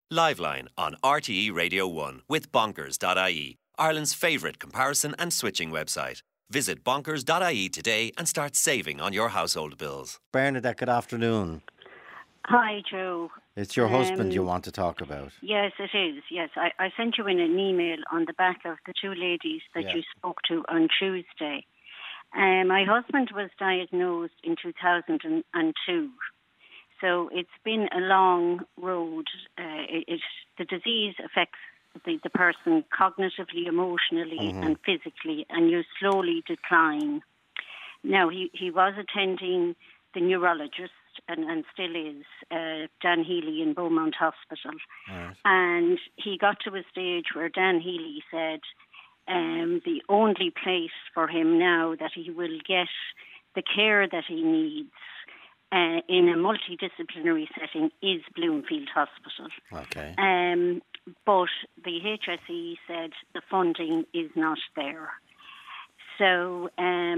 Liveline on RTE Radio 1 with Bonkers.ie, Ireland's favourite comparison and switching website. Visit Bonkers.ie today and start saving on your household bills. Bernadette, good afternoon. Hi, Joe. It's your husband you want to talk about. Yes, it is. Yes, I sent you in an email on the back of the two ladies that you spoke to on Tuesday. My husband was diagnosed in 2002. So it's been a long road. The disease affects the person cognitively, emotionally and physically, and you slowly decline. Now, he was attending the neurologist and still is, Dan Healy in Beaumont Hospital. Right. And he got to a stage where Dan Healy said the only place for him now that he will get the care that he needs in a multidisciplinary setting is Bloomfield Hospital. Okay. But the HSE said the funding is not there. So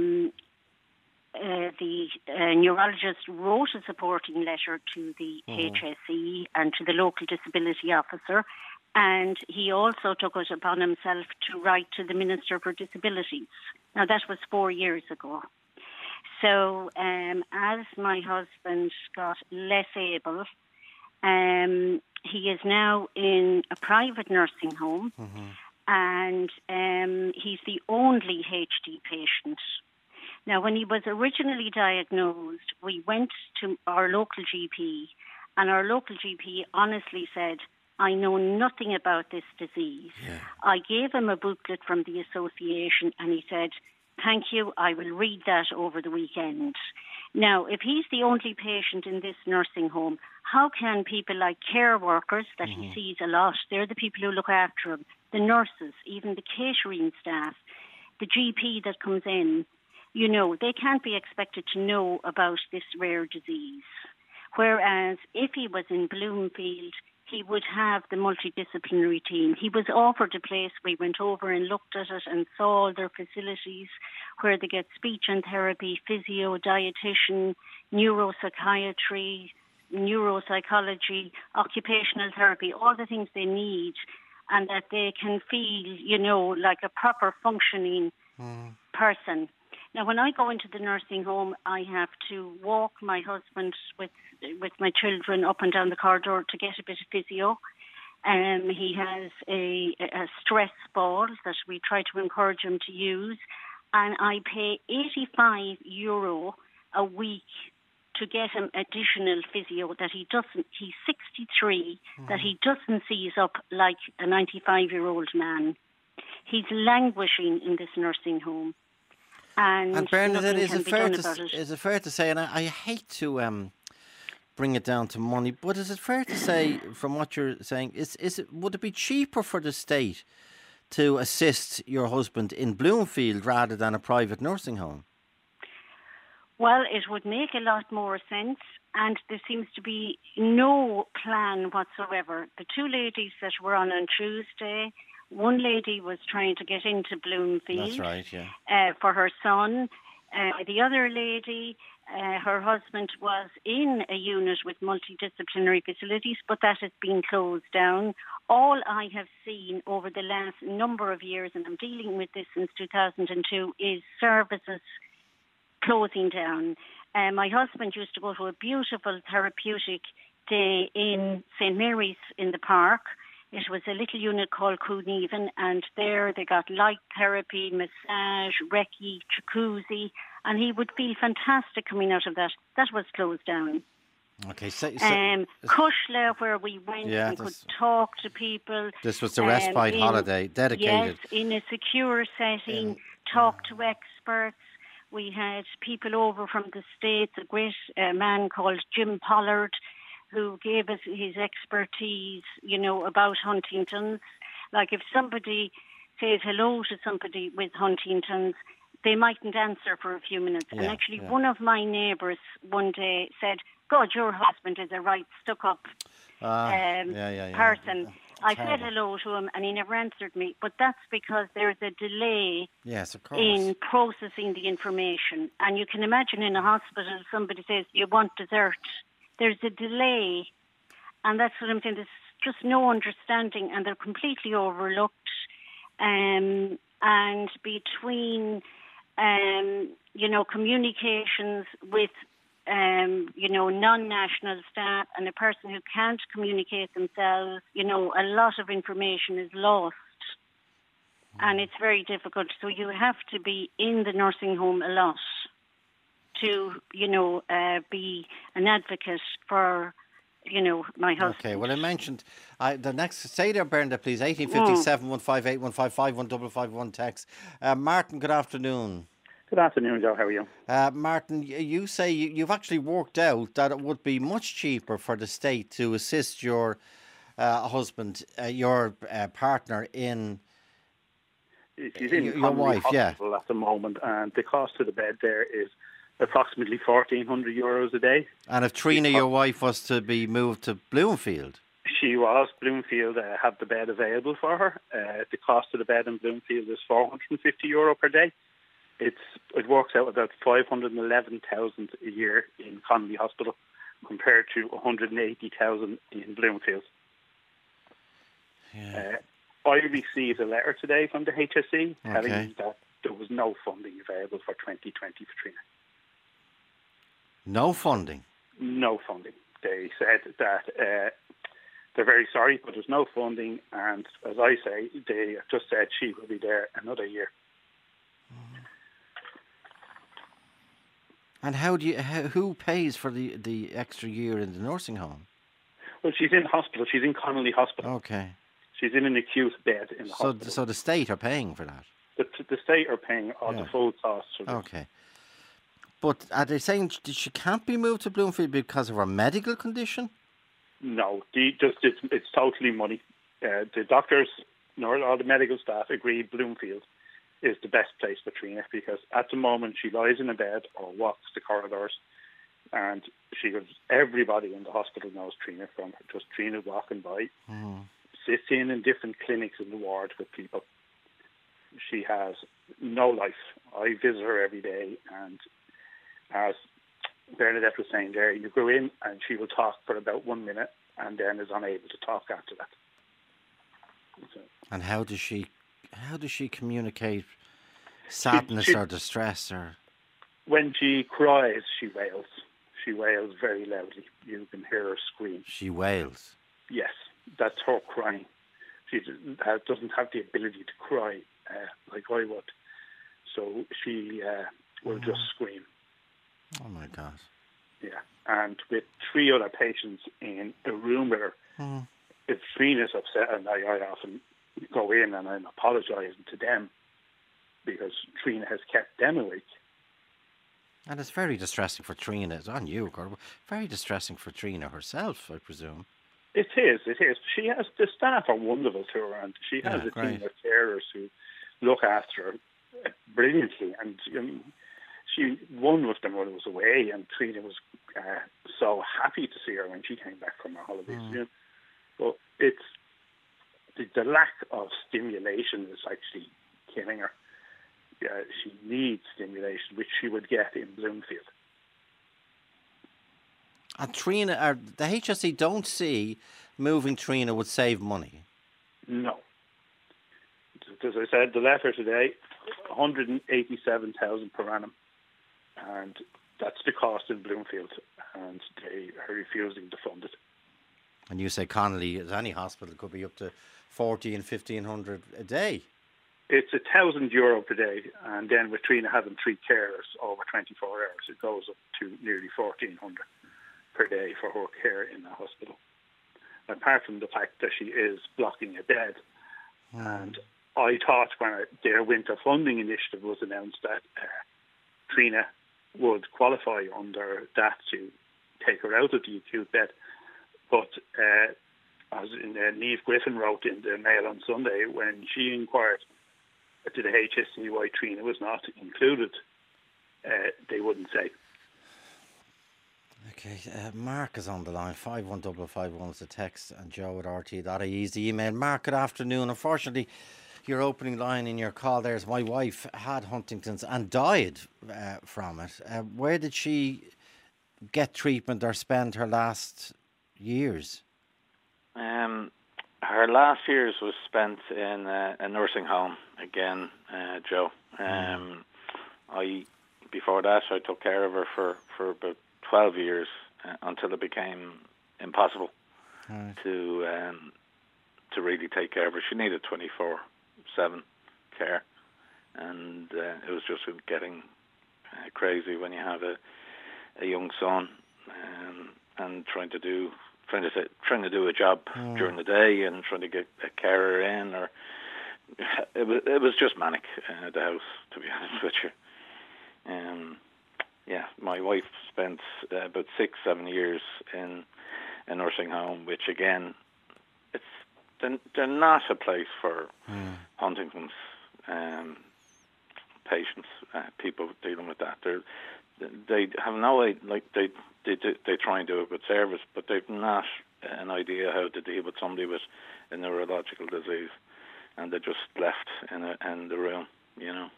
the neurologist wrote a supporting letter to the HSE and to the local disability officer, and he also took it upon himself to write to the Minister for Disabilities. Now, that was 4 years ago. So as my husband got less able, he is now in a private nursing home, and he's the only HD patient. Now, when he was originally diagnosed, we went to our local GP, and our local GP honestly said, I know nothing about this disease. Yeah. I gave him a booklet from the association, and he said, thank you, I will read that over the weekend. Now, if he's the only patient in this nursing home, how can people like care workers that he sees a lot, they're the people who look after him, the nurses, even the catering staff, the GP that comes in, you know, they can't be expected to know about this rare disease. Whereas if he was in Bloomfield, he would have the multidisciplinary team. He was offered a place. We went over and looked at it and saw all their facilities where they get speech and therapy, physio, dietitian, neuropsychiatry, neuropsychology, occupational therapy, all the things they need, and that they can feel, you know, like a proper functioning person. Now, when I go into the nursing home, I have to walk my husband with my children up and down the corridor to get a bit of physio. He has a stress ball that we try to encourage him to use, and I pay €85 a week to get him additional physio that he doesn't. He's 63, that he doesn't seize up like a 95-year-old man. He's languishing in this nursing home. And Bernadette, is it fair to say, and I hate to bring it down to money, but is it fair to say, from what you're saying, would it be cheaper for the state to assist your husband in Bloomfield rather than a private nursing home? Well, it would make a lot more sense, and there seems to be no plan whatsoever. The two ladies that were on Tuesday, one lady was trying to get into Bloomfield. That's right, yeah. For her son. The other lady, her husband was in a unit with multidisciplinary facilities, but that has been closed down. All I have seen over the last number of years, and I'm dealing with this since 2002, is services closing down. My husband used to go to a beautiful therapeutic day in St. Mary's in the park. It was a little unit called Cooneven, and there they got light therapy, massage, recce, jacuzzi, and he would feel fantastic coming out of that. That was closed down. Okay, Cushla, where we went and could talk to people. This was the respite holiday dedicated. Yes, in a secure setting, talk to experts. We had people over from the States, a great man called Jim Pollard, who gave us his expertise, you know, about Huntington's. Like if somebody says hello to somebody with Huntington's, they mightn't answer for a few minutes. And actually one of my neighbours one day said, God, your husband is a right stuck-up person. I said hello to him and he never answered me. But that's because there's a delay in processing the information. And you can imagine in a hospital, somebody says, you want dessert. There's a delay. And that's what I'm saying. just no understanding, and they're completely overlooked. And between, communications with, non-national staff and a person who can't communicate themselves, a lot of information is lost. And it's very difficult. So you have to be in the nursing home a lot to, be an advocate for, my husband. Okay, well, I mentioned the next. Stay there, Brenda, please. 1857 158 155 1551 text. Martin, good afternoon. Good afternoon, Joe. How are you? Martin, you say you've actually worked out that it would be much cheaper for the state to assist your husband, your partner in. She's in your wife, hospital at the moment, and the cost of the bed there is approximately €1,400 a day. And if Trina, your wife, was to be moved to Bloomfield? She was. Bloomfield had the bed available for her. The cost of the bed in Bloomfield is €450 per day. It works out about 511,000 a year in Connolly Hospital, compared to 180,000 in Bloomfield. Yeah. I received a letter today from the HSE telling me that there was no funding available for 2020 for Trina. No funding? No funding. They said that they're very sorry, but there's no funding, and as I say, they just said she will be there another year. And who pays for the extra year in the nursing home? Well, she's in hospital. She's in Connolly Hospital. Okay. She's in an acute bed in the hospital. So the state are paying for that? The state are paying all the full costs for this. Okay. But are they saying she can't be moved to Bloomfield because of her medical condition? No, it's totally money. The doctors, all the medical staff agree Bloomfield is the best place for Trina, because at the moment she lies in a bed or walks the corridors, and everybody in the hospital knows Trina from just Trina walking by. Sits in different clinics in the ward with people. She has no life. I visit her every day, and as Bernadette was saying there, you go in and she will talk for about 1 minute and then is unable to talk after that. So, and how does she communicate sadness or distress? Or when she cries, she wails. She wails very loudly. You can hear her scream. She wails? Yes. That's her crying. She doesn't have the ability to cry like I would. So she will just scream. Oh, my God. Yeah. And with 3 other patients in a room with her, if Trina's upset, and I often go in and I'm apologising to them because Trina has kept them awake. And it's very distressing for Trina. It's on you, Gordon. Very distressing for Trina herself, I presume. It is. She has, the staff are wonderful to her, and she has a team of carers who look after her brilliantly. And one of them was away, and Trina was so happy to see her when she came back from her holidays. But it's the lack of stimulation is actually killing her. She needs stimulation, which she would get in Bloomfield. And Trina, the HSE don't see moving Trina would save money? No. As I said, the letter today, 187,000 per annum, and that's the cost in Bloomfield, and they are refusing to fund it. And you say Connolly, as any hospital, could be up to 40 and 1,500 a day? It's €1,000 per day, and then with Trina having 3 carers over 24 hours, it goes up to nearly 1,400 per day for her care in the hospital. Apart from the fact that she is blocking a bed. And I thought when their winter funding initiative was announced that Trina would qualify under that to take her out of the acute bed. But as Niamh Griffin wrote in the Mail on Sunday, when she inquired to the HSE why Trina was not included, they wouldn't say. Okay, Mark is on the line. 51551 is the text, and Joe at RT.ie is the email. Mark, good afternoon. Unfortunately, your opening line in your call there is my wife had Huntington's and died from it. Where did she get treatment or spend her last years? Her last years was spent in a nursing home again, Joe. Before that, I took care of her for about 12 years until it became impossible to really take care of her. She needed 24/7 care, and it was just getting crazy when you have a young son and trying to do a job during the day and trying to get a carer in, or it was just manic at the house, to be honest with you. My wife spent about 6-7 years in a nursing home, which again, they're not a place for Huntington's patients, people dealing with that. They have no idea, like they try and do a good service, but they've not an idea how to deal with somebody with a neurological disease, and they're just left in the room, you know.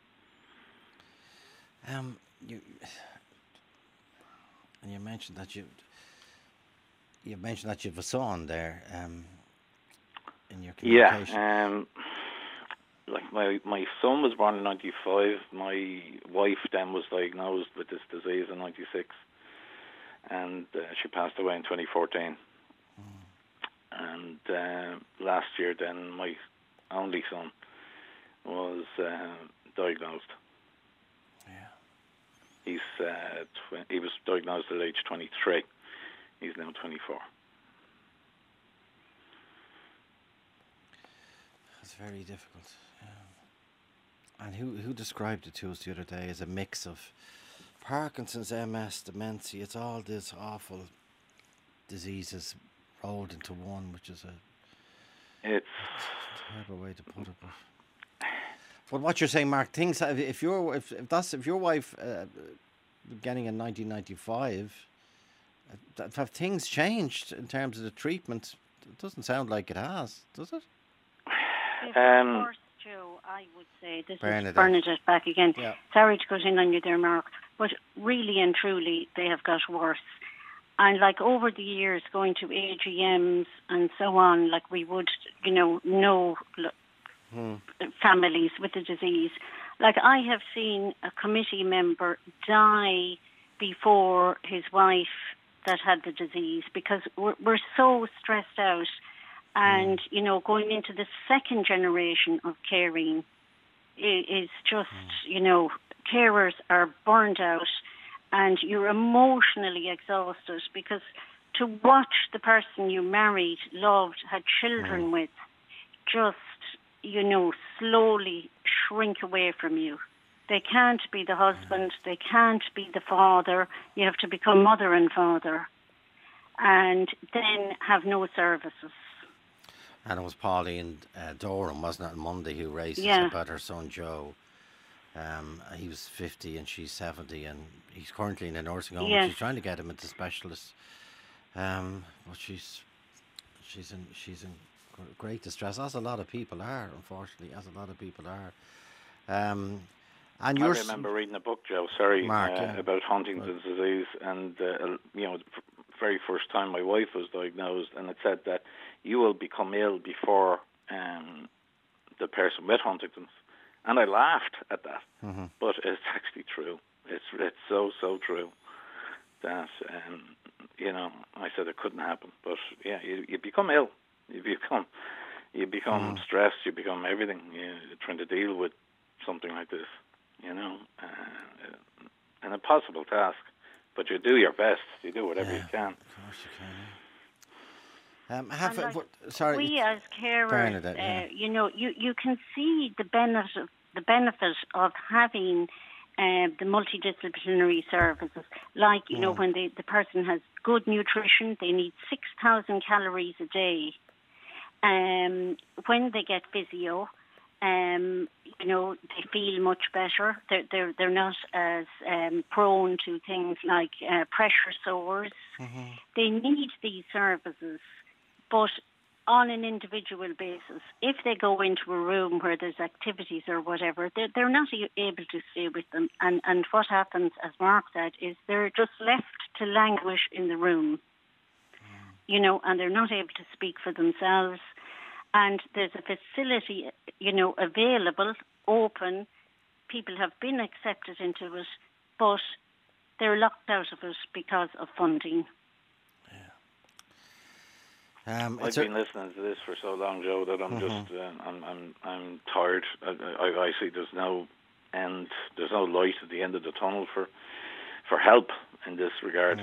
You mentioned that you have a son there in your communication. Yeah, like my son was born in 95. My wife then was diagnosed with this disease in 96, and she passed away in 2014. And last year, then my only son was diagnosed. He was diagnosed at age 23. He's now 24. It's very difficult. And who described it to us the other day as a mix of Parkinson's, MS, dementia? It's all this awful diseases rolled into one, which is it's a terrible way to put it. But what you're saying, Mark, things if your wife beginning in 1995, have things changed in terms of the treatment? It doesn't sound like it has, does it? Of course, Joe, I would say, this is Bernadette back again. Yeah. Sorry to cut in on you there, Mark, but really and truly, they have got worse. And like over the years, going to AGMs and so on, like we would, know families with the disease. Like I have seen a committee member die before his wife that had the disease, because we're so stressed out. And, going into the second generation of caring is just, carers are burned out and you're emotionally exhausted, because to watch the person you married, loved, had children with just, slowly shrink away from you. They can't be the husband, they can't be the father. You have to become mother and father, and then have no services. And it was Pauline Doran, wasn't it, on Monday, who raised this about her son Joe. He was 50 and she's 70, and he's currently in a nursing home. She's trying to get him into specialists, but she's in great distress, as a lot of people are, unfortunately, And I remember reading a book, Joe, Mark, about Huntington's disease, and the very first time my wife was diagnosed, and it said that you will become ill before the person with Huntington's. And I laughed at that, but it's actually true. It's so true that, I said it couldn't happen. But, yeah, you become ill. You become stressed. You become everything. You're trying to deal with something like this, an impossible task. But you do your best. You do whatever you can. Of course you can. We as carers, you can see the benefit of having the multidisciplinary services. Like, when the person has good nutrition, they need 6,000 calories a day. When they get physio, they feel much better. They're not as prone to things like pressure sores. They need these services, but on an individual basis. If they go into a room where there's activities or whatever, they're not able to stay with them. And what happens, as Mark said, is they're just left to languish in the room. and they're not able to speak for themselves. And there's a facility, available, open. People have been accepted into it, but they're locked out of it because of funding. I've been listening to this for so long, Joe, that I'm just I'm tired. I see there's no end, there's no light at the end of the tunnel for help in this regard.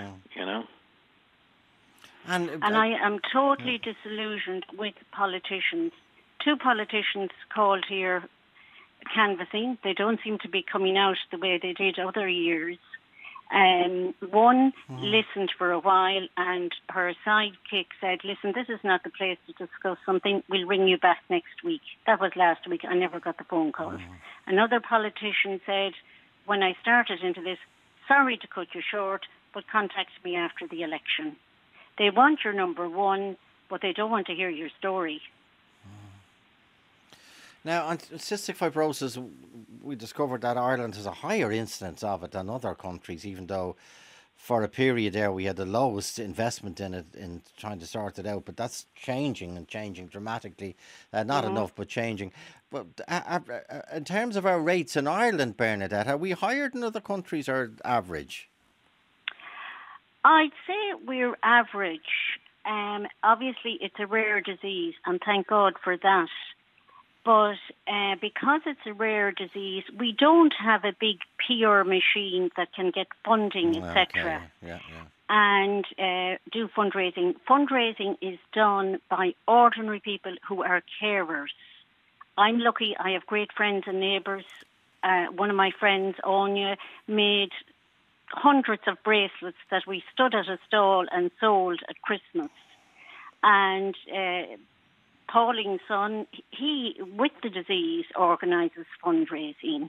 And I am totally disillusioned with politicians. 2 politicians called here canvassing. They don't seem to be coming out the way they did other years. One listened for a while, and her sidekick said, listen, this is not the place to discuss something. We'll ring you back next week. That was last week. I never got the phone call. Another politician said, when I started into this, sorry to cut you short, but contact me after the election. They want your number one, but they don't want to hear your story. Now, on cystic fibrosis, we discovered that Ireland has a higher incidence of it than other countries, even though for a period there we had the lowest investment in it in trying to sort it out. But that's changing dramatically. Not enough, but changing. But in terms of our rates in Ireland, Bernadette, are we higher than other countries or average? I'd say we're average. Obviously, it's a rare disease, and thank God for that. But because it's a rare disease, we don't have a big PR machine that can get funding, etc. And do fundraising. Fundraising is done by ordinary people who are carers. I'm lucky. I have great friends and neighbours. One of my friends, Anya, made hundreds of bracelets that we stood at a stall and sold at Christmas. And Pauline's son, he, with the disease, organises fundraising.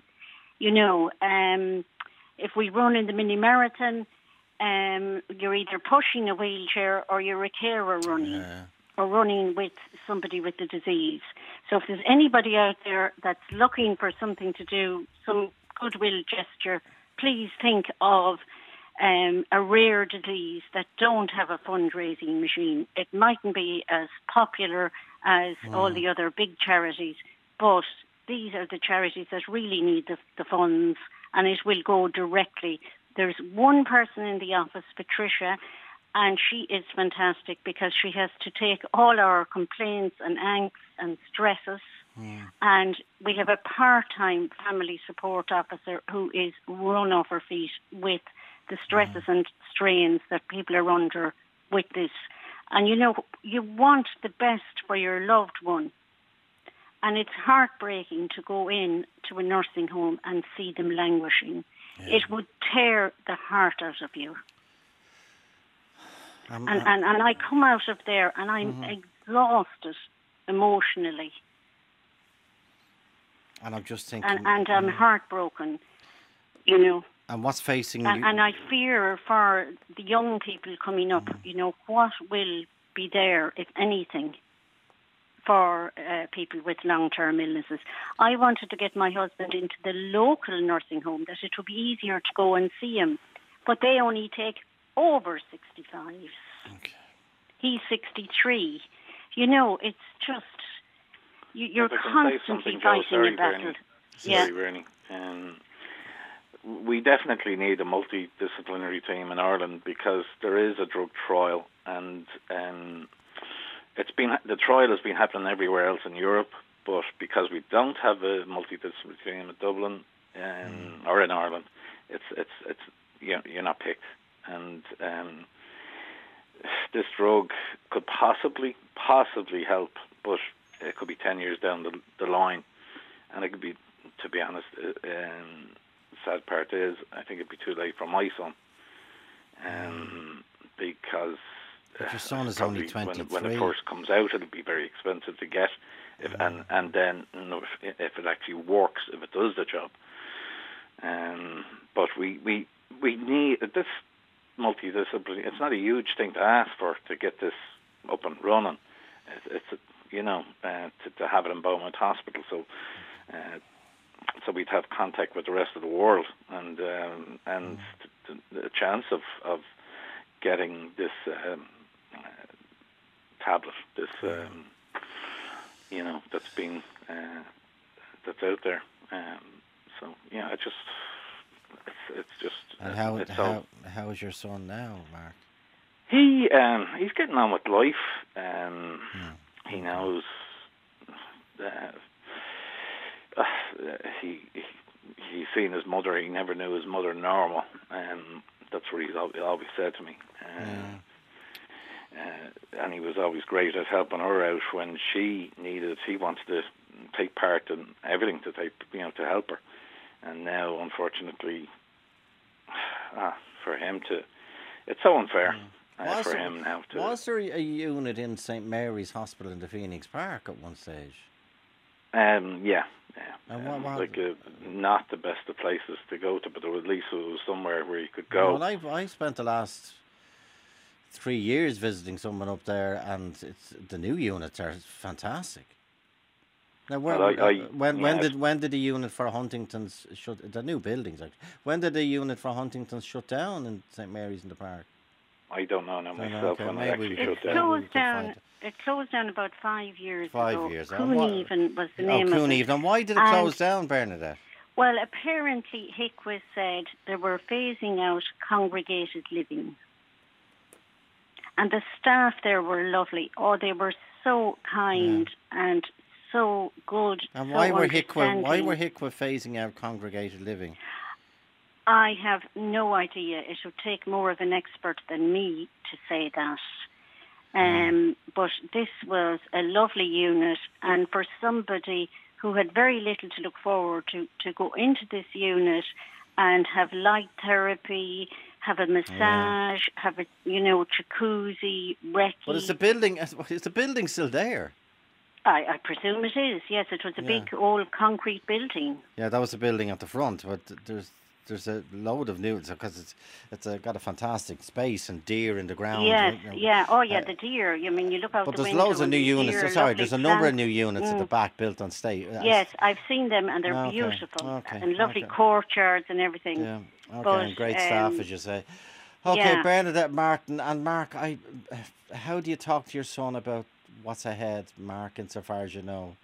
If we run in the mini marathon, you're either pushing a wheelchair or you're a carer running, or running with somebody with the disease. So if there's anybody out there that's looking for something to do, some goodwill gesture, please think of a rare disease that don't have a fundraising machine. It mightn't be as popular as all the other big charities, but these are the charities that really need the funds, and it will go directly. There's one person in the office, Patricia, and she is fantastic because she has to take all our complaints and angst and stresses, and we have a part-time family support officer who is run off her feet with the stresses and strains that people are under with this. And you want the best for your loved one. And it's heartbreaking to go in to a nursing home and see them languishing. It would tear the heart out of you. And I come out of there and I'm exhausted emotionally. And I'm just thinking... And I'm heartbroken, And what's facing you? And I fear for the young people coming up, what will be there, if anything, for people with long-term illnesses. I wanted to get my husband into the local nursing home, that it would be easier to go and see him. But they only take over 65. Okay. He's 63. It's just... You're constantly fighting a battle. Sorry, Bernie. We definitely need a multidisciplinary team in Ireland because there is a drug trial, and the trial has been happening everywhere else in Europe, but because we don't have a multidisciplinary team in Dublin or in Ireland, it's you're not picked, and this drug could possibly help, but it could be 10 years down the line, and it could be, to be honest, sad part is, I think it'd be too late for my son, because but your son is only 23. When it first comes out, it'll be very expensive to get, and then if it actually works, if it does the job. But we need this multidisciplinary. It's not a huge thing to ask for to get this up and running. It's to have it in Beaumont Hospital, so we'd have contact with the rest of the world, and the chance of getting this tablet, this that's been that's out there. So yeah, it's just. And how is your son now, Mark? He's getting on with life. He knows. He's seen his mother. He never knew his mother normal, and that's what he's always said to me. And he was always great at helping her out when she needed. He wanted to take part in everything to help her. And now, unfortunately, for him it's so unfair for him now to. Was there a unit in St. Mary's Hospital in the Phoenix Park at one stage? Yeah. And not the best of places to go to, but at least it was somewhere where you could go. Well, I spent the last 3 years visiting someone up there, and the new units are fantastic. Now, when did the unit for Huntington's shut? The new buildings, actually. When did the unit for Huntington's shut down in St. Mary's in the Park? I don't know now myself. Okay. When it actually shut down. It closed down about 5 years ago. 5 years. Coonhaven was the name of it. Coonhaven. And why did it close down, Bernadette? Well, apparently HICWA said they were phasing out congregated living. And the staff there were lovely. Oh, they were so kind and so good. And why were HICWA phasing out congregated living? I have no idea. It would take more of an expert than me to say that. But this was a lovely unit, and for somebody who had very little to look forward to go into this unit and have light therapy, have a massage, have a jacuzzi, recce. But is the building still there? I presume it is. Yes, it was a big old concrete building. Yeah, that was the building at the front, but there's a load of new because it's got a fantastic space and deer in the ground. Yes, the deer. You look out the window. But there's loads of new units. There's a number of new units at the back built on state. Yes, I've seen them and they're beautiful and lovely courtyards and everything. Yeah, and great staff, as you say. Okay, Bernadette, Martin, and Mark. How do you talk to your son about what's ahead, Mark, insofar as you know?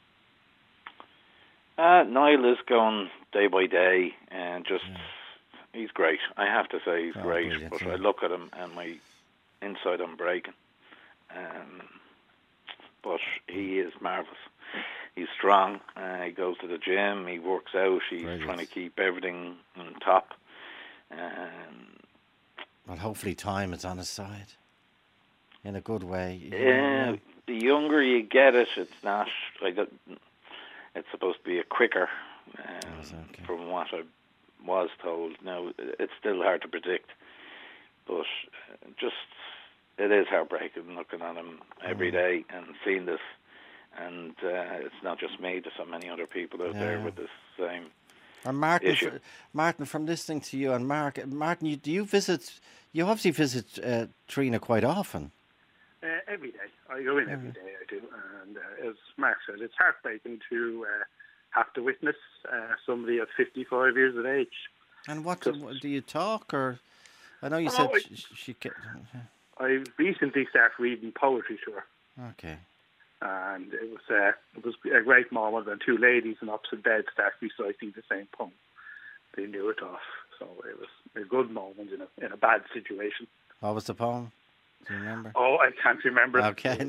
Niall is going day by day, and he's great. I have to say he's great. But I look at him and my inside I'm breaking. But he is marvellous. He's strong. He goes to the gym. He works out. He's trying to keep everything on top. Well, hopefully time is on his side in a good way. The younger you get it, it's not. It's supposed to be a quicker, from what I was told. Now, it's still hard to predict, but it is heartbreaking looking at him every day and seeing this. And it's not just me, there's so many other people out there with this same issue. Martin, from listening to you, and Martin, you obviously visit Trina quite often. Every day. I go in every day, I do. And as Mark said, it's heartbreaking to have to witness somebody at 55 years of age. And what do you talk, or I know you said she. I recently started reading poetry to her. Okay. And it was a great moment when two ladies in opposite beds started reciting the same poem. They knew it off, so it was a good moment in a bad situation. What was the poem? Do you remember? Oh, I can't remember. Okay,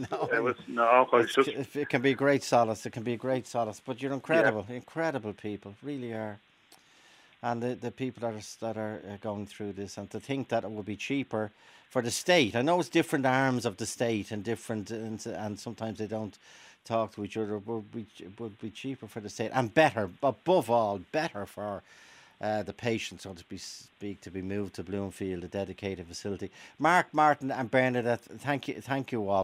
It can be great solace. It can be great solace. But you're incredible people, really are. And the people that are going through this, and to think that it would be cheaper for the state. I know it's different arms of the state and different, and sometimes they don't talk to each other. Would be cheaper for the state and better, above all, better for the patients, so to speak, to be moved to Bloomfield, a dedicated facility. Mark, Martin, and Bernadette, thank you all.